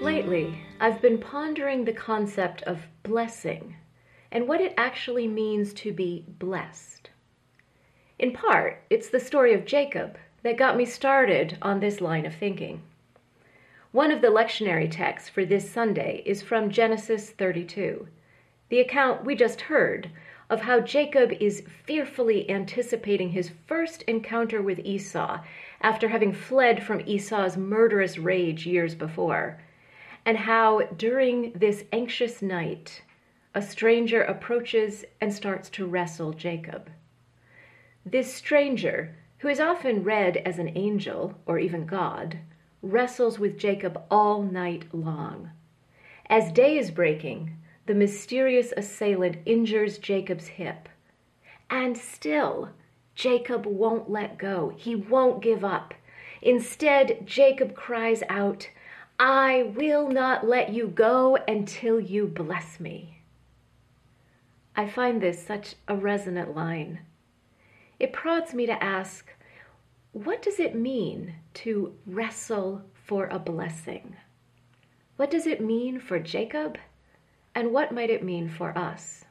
Lately, I've been pondering the concept of blessing and what it actually means to be blessed. In part, it's the story of Jacob that got me started on this line of thinking. One of the lectionary texts for this Sunday is from Genesis 32, the account we just heard of how Jacob is fearfully anticipating his first encounter with Esau after having fled from Esau's murderous rage years before, and how during this anxious night, a stranger approaches and starts to wrestle Jacob. This stranger, who is often read as an angel or even God, wrestles with Jacob all night long. As day is breaking, the mysterious assailant injures Jacob's hip. And still, Jacob won't let go. He won't give up. Instead, Jacob cries out, "I will not let you go until you bless me." I find this such a resonant line. It prods me to ask, what does it mean to wrestle for a blessing? What does it mean for Jacob? And what might it mean for us?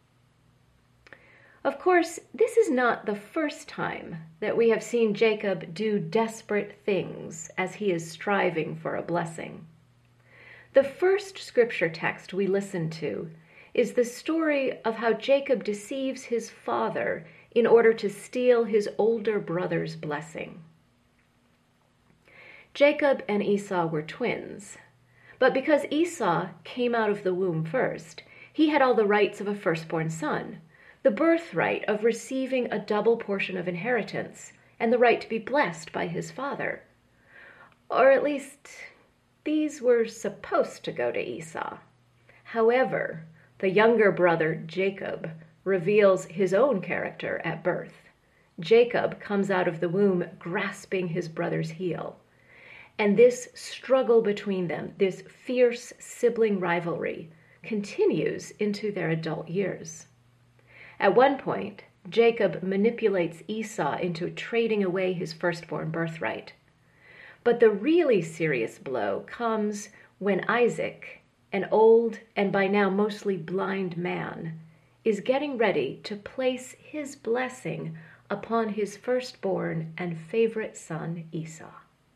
Of course, this is not the first time that we have seen Jacob do desperate things as he is striving for a blessing. The first scripture text we listen to is the story of how Jacob deceives his father in order to steal his older brother's blessing. Jacob and Esau were twins, but because Esau came out of the womb first, he had all the rights of a firstborn son, the birthright of receiving a double portion of inheritance, and the right to be blessed by his father. Or at least, these were supposed to go to Esau. However, the younger brother, Jacob, reveals his own character at birth. Jacob comes out of the womb grasping his brother's heel. And this struggle between them, this fierce sibling rivalry, continues into their adult years. At one point, Jacob manipulates Esau into trading away his firstborn birthright. But the really serious blow comes when Isaac, an old and by now mostly blind man, is getting ready to place his blessing upon his firstborn and favorite son, Esau.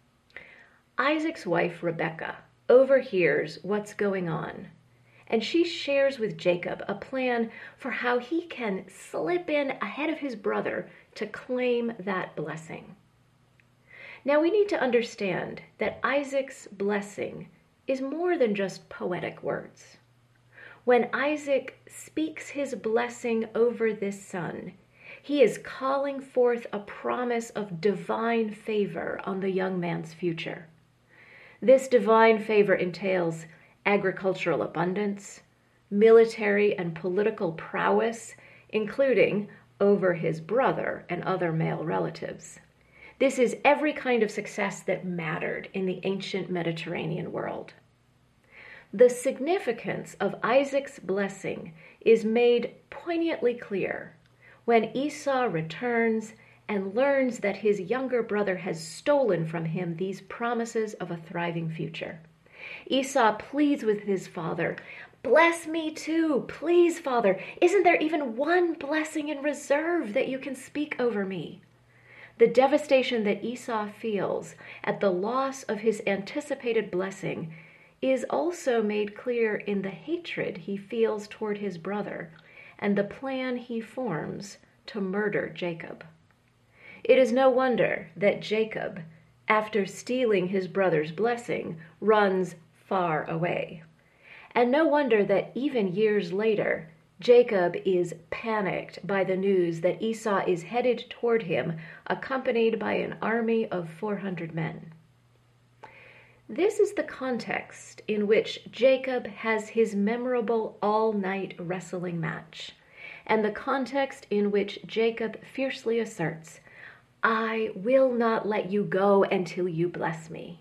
Isaac's wife, Rebekah, overhears what's going on, and she shares with Jacob a plan for how he can slip in ahead of his brother to claim that blessing. Now we need to understand that Isaac's blessing is more than just poetic words. When Isaac speaks his blessing over this son, he is calling forth a promise of divine favor on the young man's future. This divine favor entails agricultural abundance, military and political prowess, including over his brother and other male relatives. This is every kind of success that mattered in the ancient Mediterranean world. The significance of Isaac's blessing is made poignantly clear when Esau returns and learns that his younger brother has stolen from him these promises of a thriving future. Esau pleads with his father, "Bless me too, please, father. Isn't there even one blessing in reserve that you can speak over me?" The devastation that Esau feels at the loss of his anticipated blessing is also made clear in the hatred he feels toward his brother and the plan he forms to murder Jacob. It is no wonder that Jacob, after stealing his brother's blessing, runs far away. And no wonder that even years later, Jacob is panicked by the news that Esau is headed toward him, accompanied by an army of 400 men. This is the context in which Jacob has his memorable all-night wrestling match, and the context in which Jacob fiercely asserts, "I will not let you go until you bless me."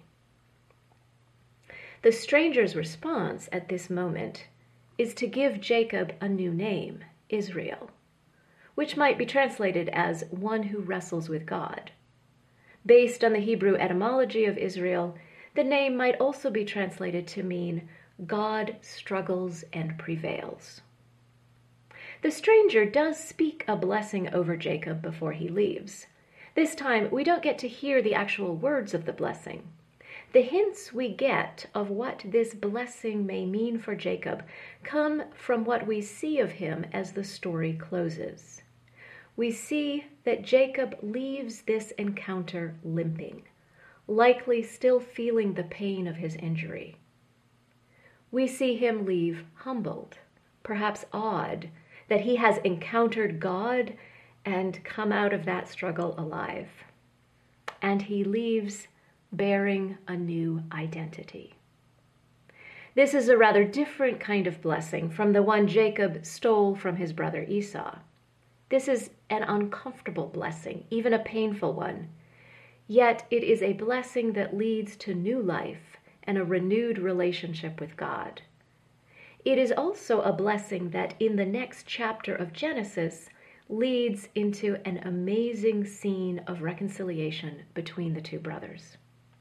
The stranger's response at this moment is to give Jacob a new name, Israel, which might be translated as one who wrestles with God. Based on the Hebrew etymology of Israel, The name might also be translated to mean God struggles and prevails. The stranger does speak a blessing over Jacob before he leaves. This time, we don't get to hear the actual words of the blessing. The hints we get of what this blessing may mean for Jacob come from what we see of him as the story closes. We see that Jacob leaves this encounter limping, likely still feeling the pain of his injury. We see him leave humbled, perhaps awed, that he has encountered God and come out of that struggle alive. And he leaves bearing a new identity. This is a rather different kind of blessing from the one Jacob stole from his brother Esau. This is an uncomfortable blessing, even a painful one. Yet it is a blessing that leads to new life and a renewed relationship with God. It is also a blessing that in the next chapter of Genesis leads into an amazing scene of reconciliation between the two brothers.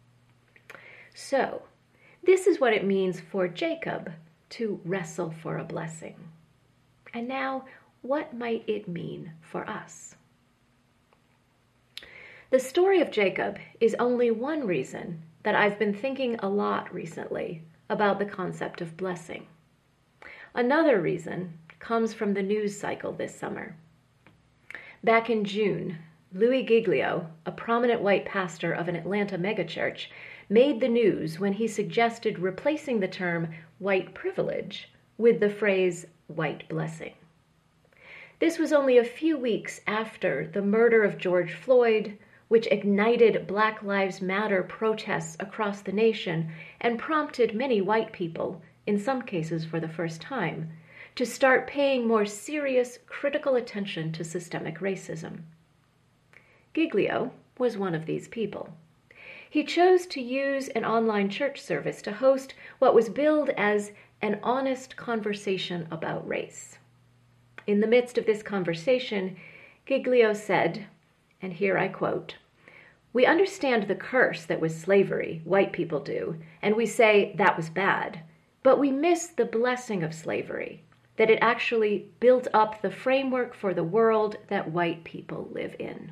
So, this is what it means for Jacob to wrestle for a blessing. And now, what might it mean for us? The story of Jacob is only one reason that I've been thinking a lot recently about the concept of blessing. Another reason comes from the news cycle this summer. Back in June, Louis Giglio, a prominent white pastor of an Atlanta megachurch, made the news when he suggested replacing the term white privilege with the phrase white blessing. This was only a few weeks after the murder of George Floyd, which ignited Black Lives Matter protests across the nation and prompted many white people, in some cases for the first time, to start paying more serious, critical attention to systemic racism. Giglio was one of these people. He chose to use an online church service to host what was billed as an honest conversation about race. In the midst of this conversation, Giglio said, and here I quote, "We understand the curse that was slavery, white people do, and we say that was bad, but we miss the blessing of slavery, that it actually built up the framework for the world that white people live in."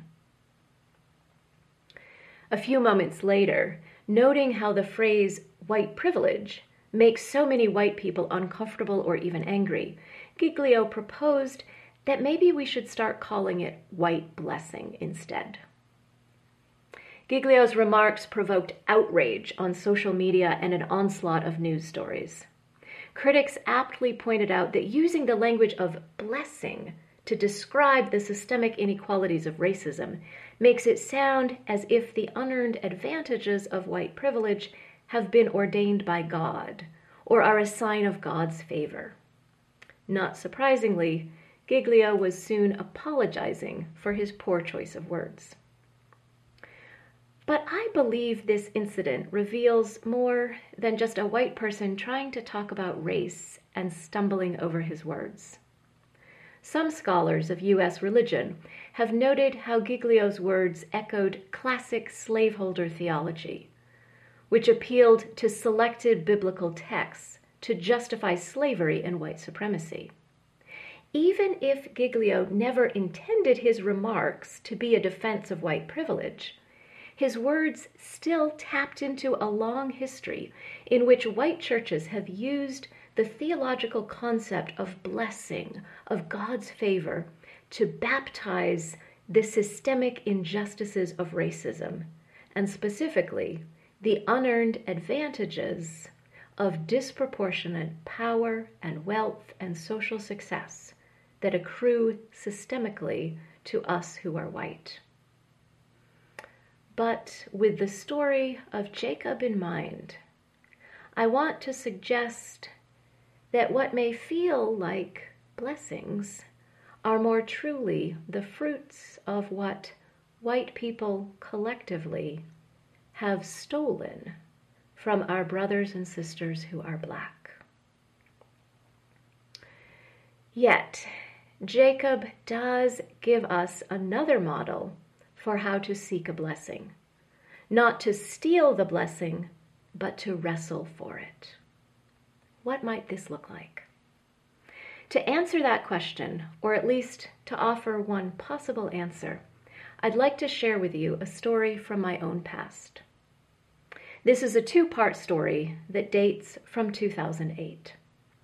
A few moments later, noting how the phrase white privilege makes so many white people uncomfortable or even angry, Giglio proposed that maybe we should start calling it white blessing instead. Giglio's remarks provoked outrage on social media and an onslaught of news stories. Critics aptly pointed out that using the language of blessing to describe the systemic inequalities of racism makes it sound as if the unearned advantages of white privilege have been ordained by God or are a sign of God's favor. Not surprisingly, Giglio was soon apologizing for his poor choice of words. But I believe this incident reveals more than just a white person trying to talk about race and stumbling over his words. Some scholars of U.S. religion have noted how Giglio's words echoed classic slaveholder theology, which appealed to selected biblical texts to justify slavery and white supremacy. Even if Giglio never intended his remarks to be a defense of white privilege, his words still tapped into a long history in which white churches have used the theological concept of blessing, of God's favor, to baptize the systemic injustices of racism, and specifically the unearned advantages of disproportionate power and wealth and social success that accrue systemically to us who are white. But with the story of Jacob in mind, I want to suggest that what may feel like blessings are more truly the fruits of what white people collectively have stolen from our brothers and sisters who are Black. Yet, Jacob does give us another model for how to seek a blessing. Not to steal the blessing, but to wrestle for it. What might this look like? To answer that question, or at least to offer one possible answer, I'd like to share with you a story from my own past. This is a two-part story that dates from 2008.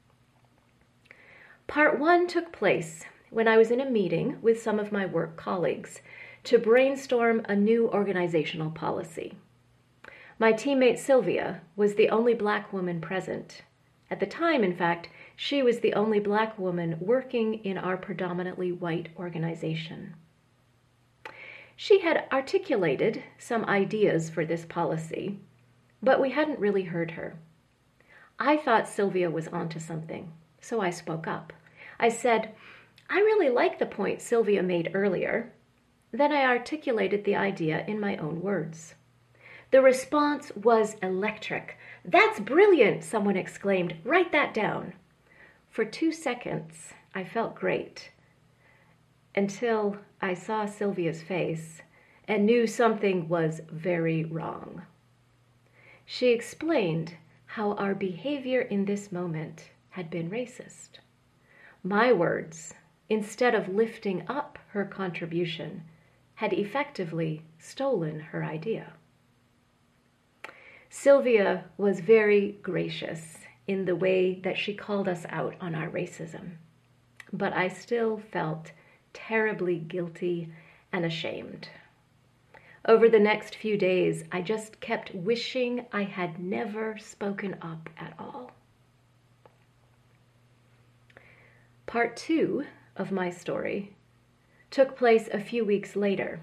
Part one took place when I was in a meeting with some of my work colleagues to brainstorm a new organizational policy. My teammate Sylvia was the only Black woman present. At the time, in fact, she was the only Black woman working in our predominantly white organization. She had articulated some ideas for this policy, but we hadn't really heard her. I thought Sylvia was onto something, so I spoke up. I said, "I really like the point Sylvia made earlier." Then I articulated the idea in my own words. The response was electric. "That's brilliant," someone exclaimed. "Write that down." For 2 seconds, I felt great, until I saw Sylvia's face and knew something was very wrong. She explained how our behavior in this moment had been racist. My words, instead of lifting up her contribution, had effectively stolen her idea. Sylvia was very gracious in the way that she called us out on our racism, but I still felt terribly guilty and ashamed. Over the next few days, I just kept wishing I had never spoken up at all. Part two of my story took place a few weeks later.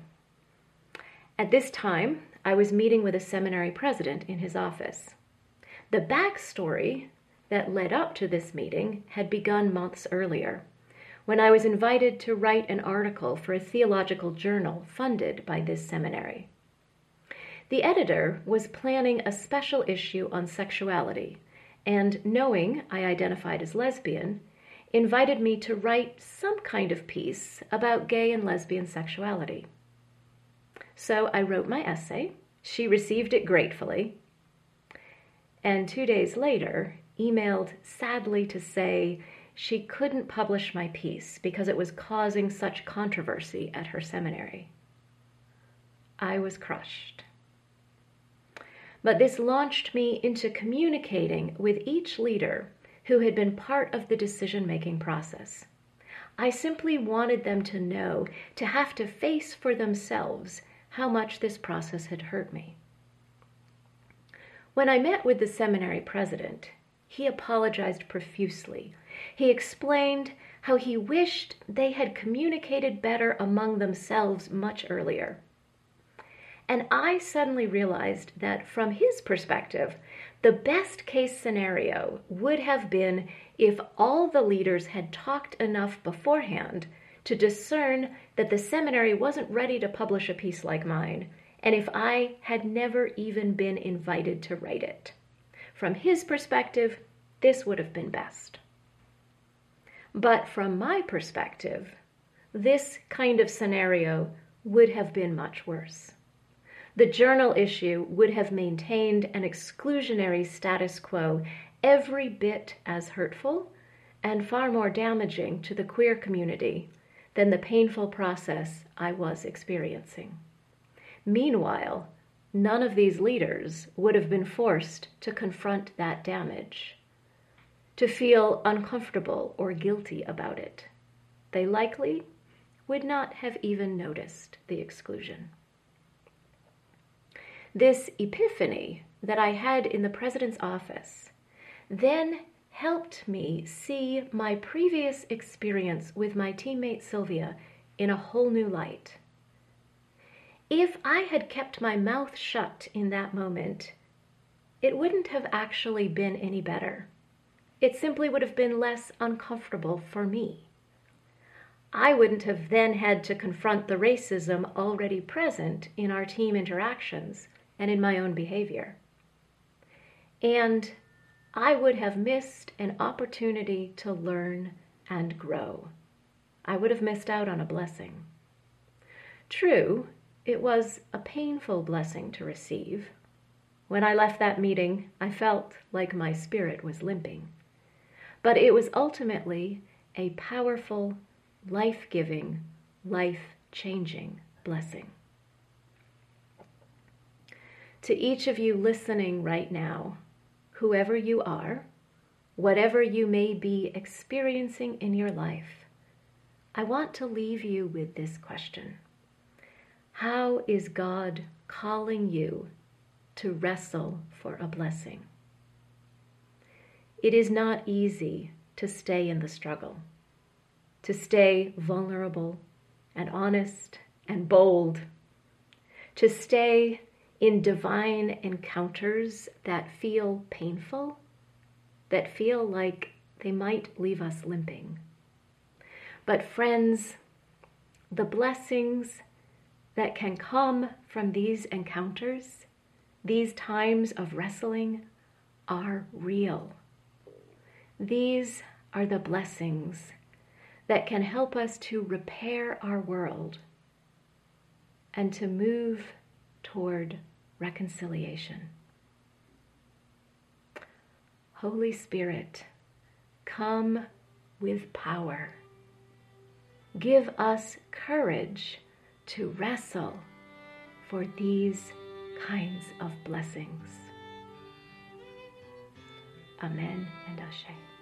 At this time, I was meeting with a seminary president in his office. The backstory that led up to this meeting had begun months earlier, when I was invited to write an article for a theological journal funded by this seminary. The editor was planning a special issue on sexuality, and knowing I identified as lesbian, invited me to write some kind of piece about gay and lesbian sexuality. So I wrote my essay. She received it gratefully, and 2 days later emailed sadly to say she couldn't publish my piece because it was causing such controversy at her seminary. I was crushed. But this launched me into communicating with each leader who had been part of the decision-making process. I simply wanted them to know, to have to face for themselves how much this process had hurt me. When I met with the seminary president, he apologized profusely. He explained how he wished they had communicated better among themselves much earlier. And I suddenly realized that from his perspective, the best case scenario would have been if all the leaders had talked enough beforehand to discern that the seminary wasn't ready to publish a piece like mine, and if I had never even been invited to write it. From his perspective, this would have been best. But from my perspective, this kind of scenario would have been much worse. The journal issue would have maintained an exclusionary status quo every bit as hurtful and far more damaging to the queer community than the painful process I was experiencing. Meanwhile, none of these leaders would have been forced to confront that damage, to feel uncomfortable or guilty about it. They likely would not have even noticed the exclusion. This epiphany that I had in the president's office then helped me see my previous experience with my teammate Sylvia in a whole new light. If I had kept my mouth shut in that moment, it wouldn't have actually been any better. It simply would have been less uncomfortable for me. I wouldn't have then had to confront the racism already present in our team interactions and in my own behavior. And I would have missed an opportunity to learn and grow. I would have missed out on a blessing. True, it was a painful blessing to receive, When I left that meeting, I felt like my spirit was limping. But it was ultimately a powerful, life-giving, life-changing blessing. To each of you listening right now, whoever you are, whatever you may be experiencing in your life, I want to leave you with this question. How is God calling you to wrestle for a blessing? It is not easy to stay in the struggle, to stay vulnerable and honest and bold, to stay in divine encounters that feel painful, that feel like they might leave us limping. But friends, the blessings that can come from these encounters, these times of wrestling, are real. These are the blessings that can help us to repair our world and to move toward reconciliation. Holy Spirit, come with power. Give us courage to wrestle for these kinds of blessings. Amen and Ashe.